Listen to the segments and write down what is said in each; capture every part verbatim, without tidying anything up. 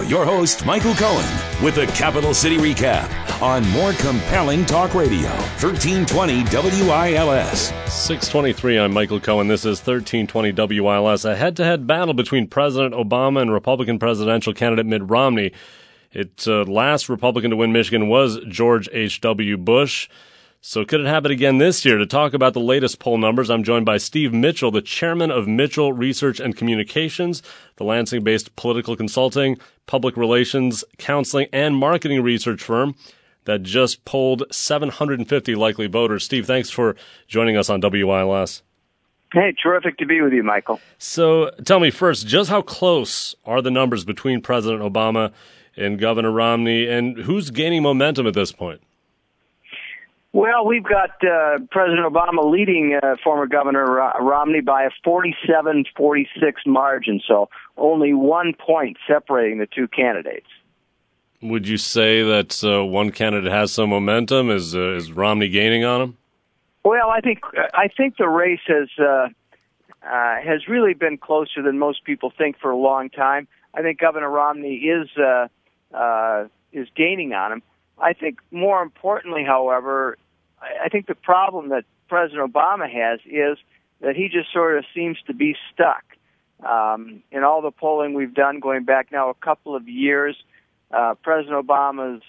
your host, Michael Cohen, with the Capital City Recap on more compelling talk radio, thirteen twenty W I L S. six twenty-three, I'm Michael Cohen. This is thirteen twenty W I L S, a head-to-head battle between President Obama and Republican presidential candidate Mitt Romney. Its uh, last Republican to win Michigan was George H W. Bush. So could it happen again this year? To talk about the latest poll numbers, I'm joined by Steve Mitchell, the chairman of Mitchell Research and Communications, the Lansing-based political consulting, public relations, counseling, and marketing research firm that just polled seven hundred fifty likely voters. Steve, thanks for joining us on W I L S. Hey, terrific to be with you, Michael. So tell me first, just how close are the numbers between President Obama and Governor Romney, and who's gaining momentum at this point? Well, we've got uh, President Obama leading uh, former Governor uh, Romney by a forty-seven forty-six margin, so only one point separating the two candidates. Would you say that uh, one candidate has some momentum? Is uh, is Romney gaining on him? Well, I think I think the race has uh, uh, has really been closer than most people think for a long time. I think Governor Romney is uh, uh, is gaining on him. I think more importantly, however, I think the problem that President Obama has is that he just sort of seems to be stuck. Um, in all the polling we've done going back now a couple of years, uh, President Obama's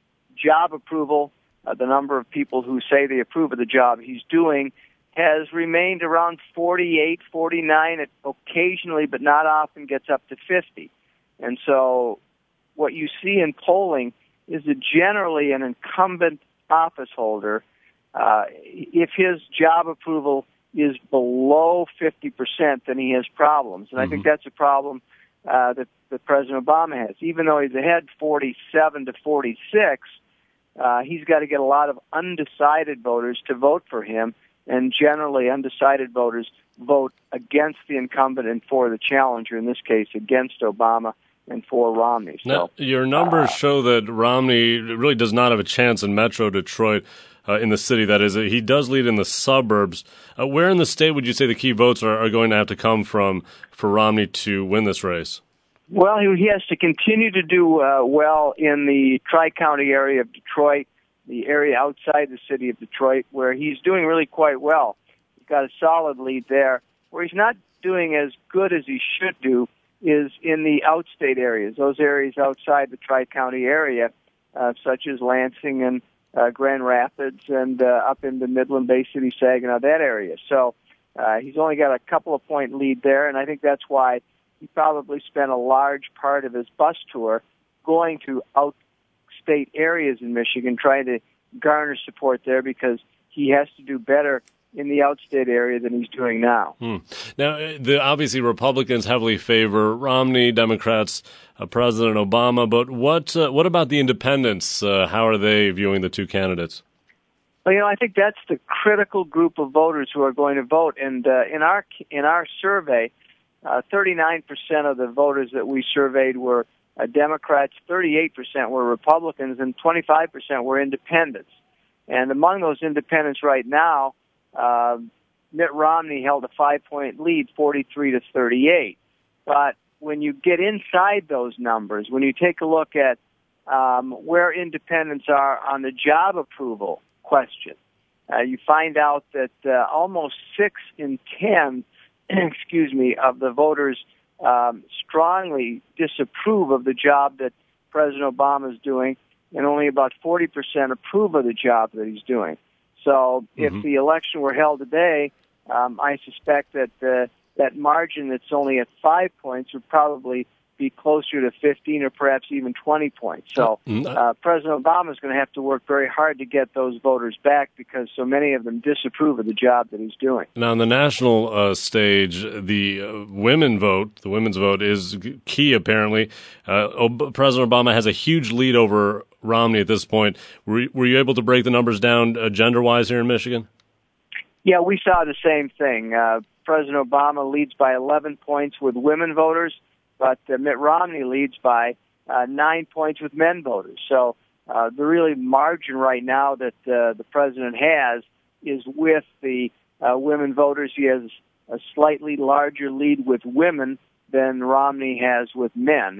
job approval, uh, the number of people who say they approve of the job he's doing, has remained around forty-eight, forty-nine, it occasionally, but not often, gets up to fifty. And so what you see in polling is that generally an incumbent office holder, uh, if his job approval is below fifty percent, then he has problems. And mm-hmm. I think that's a problem uh, that, that President Obama has. Even though he's ahead forty-seven to forty-six, uh, he's got to get a lot of undecided voters to vote for him, and generally undecided voters vote against the incumbent and for the challenger, in this case against Obama and for Romney. So, now, your numbers uh, show that Romney really does not have a chance in Metro Detroit, uh, in the city, that is. He does lead in the suburbs. Uh, where in the state would you say the key votes are, are going to have to come from for Romney to win this race? Well, he, he has to continue to do uh, well in the Tri-County area of Detroit, the area outside the city of Detroit, where he's doing really quite well. He's got a solid lead there. Where he's not doing as good as he should do is in the outstate areas, those areas outside the Tri-County area, uh, such as Lansing and uh, Grand Rapids and uh, up into Midland, Bay City, Saginaw, that area. So uh, he's only got a couple of point lead there, and I think that's why he probably spent a large part of his bus tour going to outstate areas in Michigan, trying to garner support there, because he has to do better in the outstate area than he's doing now. Hmm. Now, the, obviously, Republicans heavily favor Romney, Democrats, uh, President Obama, but what uh, what about the independents? Uh, how are they viewing the two candidates? Well, you know, I think that's the critical group of voters who are going to vote. And uh, in our in our survey, uh, thirty-nine percent of the voters that we surveyed were uh, Democrats, thirty-eight percent were Republicans, and twenty-five percent were independents. And among those independents right now, Uh, Mitt Romney held a five-point lead, forty-three to thirty-eight. But when you get inside those numbers, when you take a look at um, where independents are on the job approval question, uh, you find out that uh, almost six in ten, excuse me, of the voters um, strongly disapprove of the job that President Obama is doing, and only about forty percent approve of the job that he's doing. So if mm-hmm. the election were held today, um, I suspect that uh, that margin that's only at five points would probably be closer to fifteen or perhaps even twenty points. So uh, President Obama is going to have to work very hard to get those voters back, because so many of them disapprove of the job that he's doing. Now, on the national uh, stage, the uh, women vote, the women's vote is key, apparently. Uh, Ob- President Obama has a huge lead over Romney at this point. Were, were you able to break the numbers down uh, gender-wise here in Michigan? Yeah, we saw the same thing. Uh, President Obama leads by eleven points with women voters, but uh, Mitt Romney leads by uh, nine points with men voters. So uh, the really margin right now that uh, the president has is with the uh, women voters. He has a slightly larger lead with women than Romney has with men. And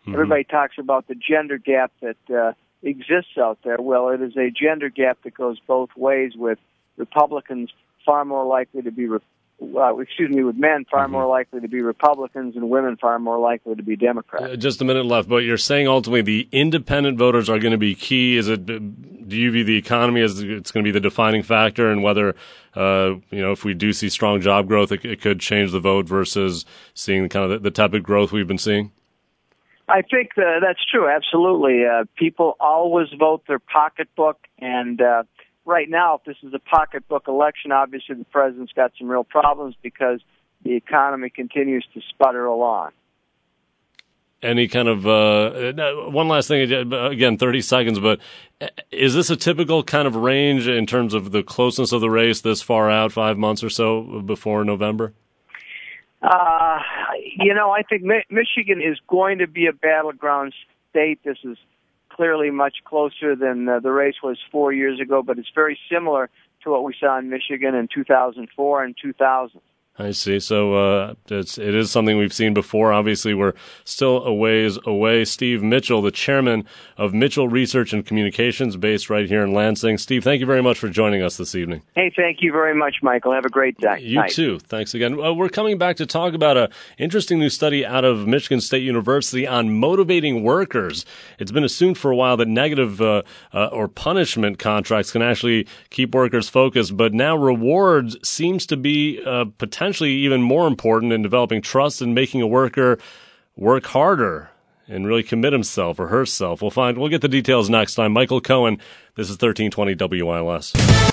Mm-hmm. Everybody talks about the gender gap that uh, exists out there. Well, it is a gender gap that goes both ways, with Republicans far more likely to be, uh, excuse me, with men far mm-hmm. more likely to be Republicans and women far more likely to be Democrats. Uh, just a minute left, but you're saying ultimately the independent voters are going to be key. Is it? Do you view the economy as it's going to be the defining factor, and whether, uh, you know, if we do see strong job growth, it, it could change the vote versus seeing kind of the, the tepid growth we've been seeing? I think uh, that's true, absolutely. Uh, people always vote their pocketbook, and uh, right now, if this is a pocketbook election, obviously the president's got some real problems because the economy continues to sputter along. Any kind of, uh, one last thing, again, thirty seconds, but is this a typical kind of range in terms of the closeness of the race this far out, five months or so before November? Uh, you know, I think Mi- Michigan is going to be a battleground state. This is clearly much closer than uh, the race was four years ago, but it's very similar to what we saw in Michigan in two thousand four and two thousand. I see. So uh, it's, it is something we've seen before. Obviously, we're still a ways away. Steve Mitchell, the chairman of Mitchell Research and Communications, based right here in Lansing. Steve, thank you very much for joining us this evening. Hey, thank you very much, Michael. Have a great day. You night. too. Thanks again. Uh, we're coming back to talk about an interesting new study out of Michigan State University on motivating workers. It's been assumed for a while that negative uh, uh, or punishment contracts can actually keep workers focused, but now rewards seems to be uh, potentially even more important in developing trust and making a worker work harder and really commit himself or herself. We'll find, we'll get the details next time. Michael Cohen, this is thirteen twenty W I L S.